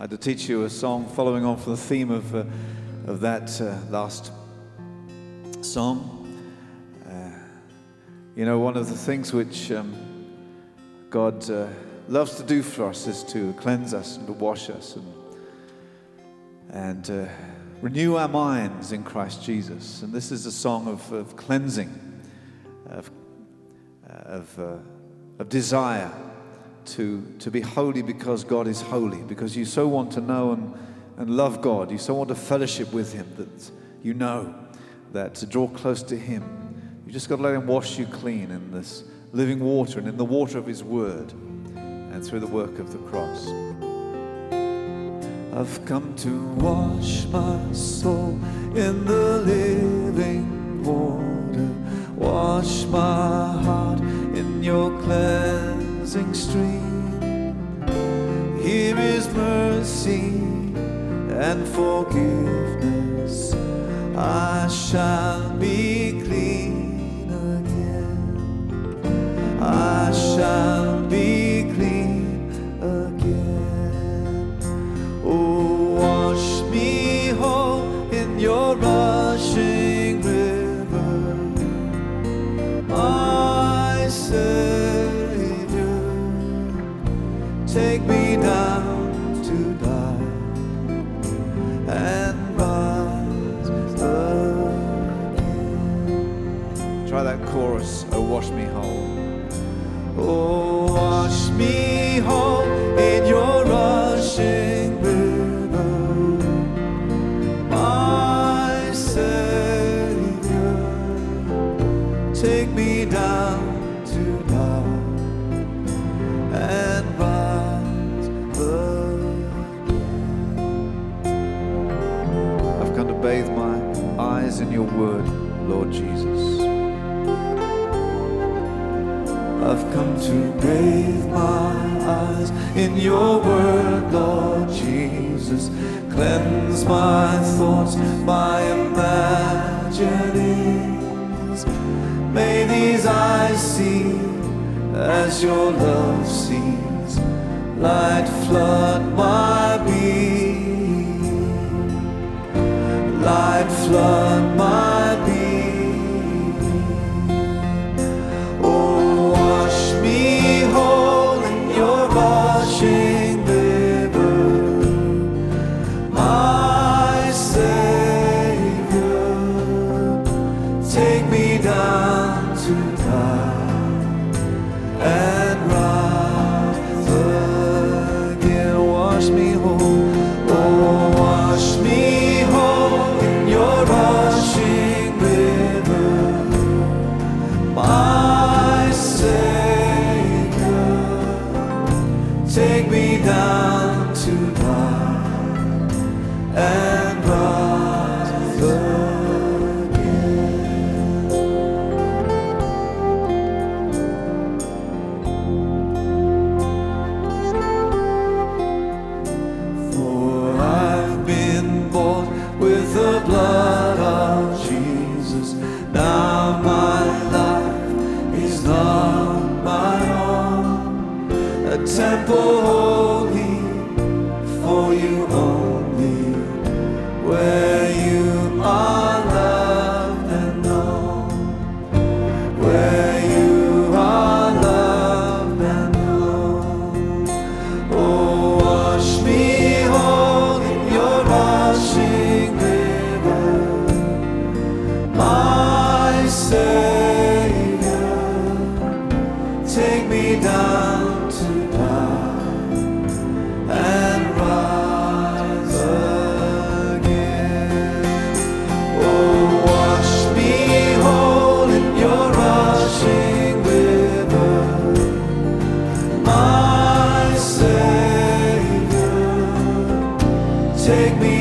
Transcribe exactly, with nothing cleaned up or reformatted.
I had to teach you a song following on from the theme of uh, of that uh, last song. Uh, you know, one of the things which um, God uh, loves to do for us is to cleanse us and to wash us and and uh, renew our minds in Christ Jesus. And this is a song of, of cleansing, of of, uh, of desire to to be holy because God is holy, because you so want to know and, and love God, you so want to fellowship with Him that you know that to draw close to Him, you just got to let Him wash you clean in this living water and in the water of His Word and through the work of the cross. I've come to wash my soul in the living water, wash my heart in your cleansing stream. Here is mercy and forgiveness, I shall be clean again, I shall be clean again. Oh, wash me whole in your rushing river, my Savior, take me down to die and rise again. Try that chorus, oh wash me whole. Oh, wash me whole in your rushing river, my Savior, take me down to die and rise again. I've come to bathe my eyes in your word, Lord Jesus. I've come to bathe my eyes in your word, Lord Jesus. Cleanse my thoughts, my imaginings. May these eyes see as your love sees. Light flood my being, light flood my being. Oh, wash me whole in your rushing river, my Savior, take me down to die and rise again. Wash me whole, oh wash me whole in your rushing river, my Savior, take me down to die and rise again. For I've been bought with the blood of Jesus. Now my life is not my own, a temple holy for you only, where you are loved and known, where you are loved and known. Oh, wash me whole in your rushing river, my Savior, take me down to die and rise again. Oh, wash me whole in your rushing river, my Savior, take me